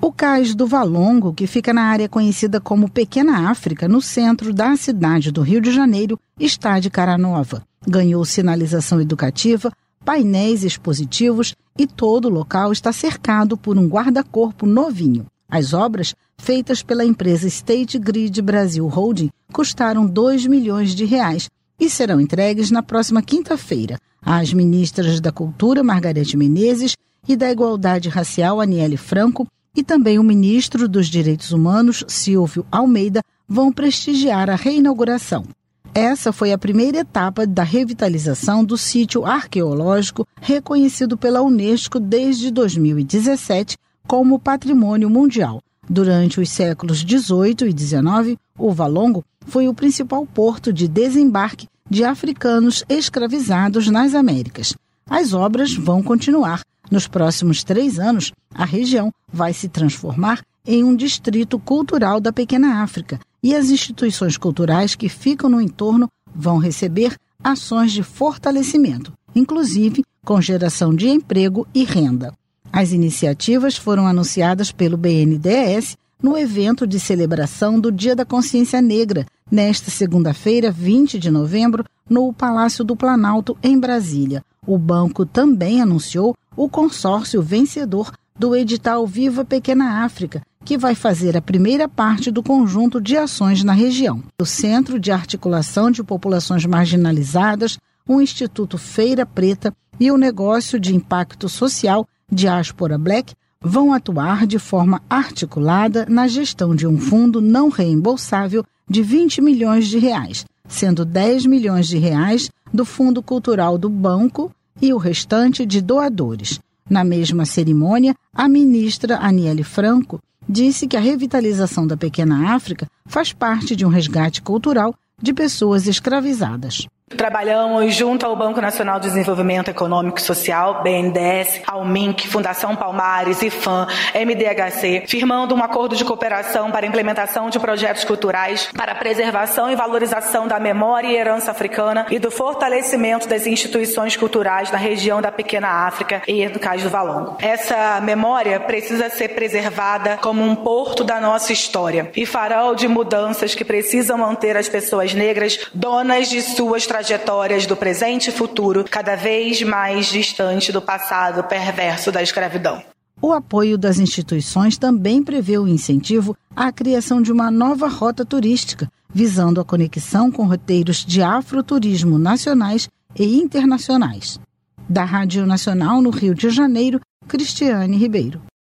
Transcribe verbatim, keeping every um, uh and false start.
O cais do Valongo, que fica na área conhecida como Pequena África, no centro da cidade do Rio de Janeiro, está de cara nova. Ganhou sinalização educativa, painéis expositivos e todo o local está cercado por um guarda-corpo novinho. As obras, feitas pela empresa State Grid Brasil Holding, custaram dois milhões de reais e serão entregues na próxima quinta-feira às ministras da Cultura, Margarete Menezes, e da Igualdade Racial, Aniele Franco, e também o ministro dos Direitos Humanos, Silvio Almeida, vão prestigiar a reinauguração. Essa foi a primeira etapa da revitalização do sítio arqueológico reconhecido pela Unesco desde dois mil e dezessete como Patrimônio Mundial. Durante os séculos dezoito e dezenove, o Valongo foi o principal porto de desembarque de africanos escravizados nas Américas. As obras vão continuar. Nos próximos três anos, a região vai se transformar em um distrito cultural da Pequena África e as instituições culturais que ficam no entorno vão receber ações de fortalecimento, inclusive com geração de emprego e renda. As iniciativas foram anunciadas pelo B N D E S no evento de celebração do Dia da Consciência Negra, nesta segunda-feira, vinte de novembro, no Palácio do Planalto, em Brasília. O banco também anunciou o consórcio vencedor do edital Viva Pequena África, que vai fazer a primeira parte do conjunto de ações na região. O Centro de Articulação de Populações Marginalizadas, o Instituto Feira Preta e o Negócio de Impacto Social Diaspora Black vão atuar de forma articulada na gestão de um fundo não reembolsável de vinte milhões de reais, sendo dez milhões de reais do Fundo Cultural do Banco e o restante de doadores. Na mesma cerimônia, a ministra Aniele Franco disse que a revitalização da Pequena África faz parte de um resgate cultural de pessoas escravizadas. Trabalhamos junto ao Banco Nacional de Desenvolvimento Econômico e Social, B N D E S, Alminc, Fundação Palmares, IFAM, M D H C, firmando um acordo de cooperação para a implementação de projetos culturais para a preservação e valorização da memória e herança africana e do fortalecimento das instituições culturais na região da Pequena África e do Cais do Valongo. Essa memória precisa ser preservada como um porto da nossa história e farol de mudanças que precisam manter as pessoas negras donas de suas trajetórias trajetórias do presente e futuro, cada vez mais distante do passado perverso da escravidão. O apoio das instituições também prevê o incentivo à criação de uma nova rota turística, visando a conexão com roteiros de afroturismo nacionais e internacionais. Da Rádio Nacional no Rio de Janeiro, Cristiane Ribeiro.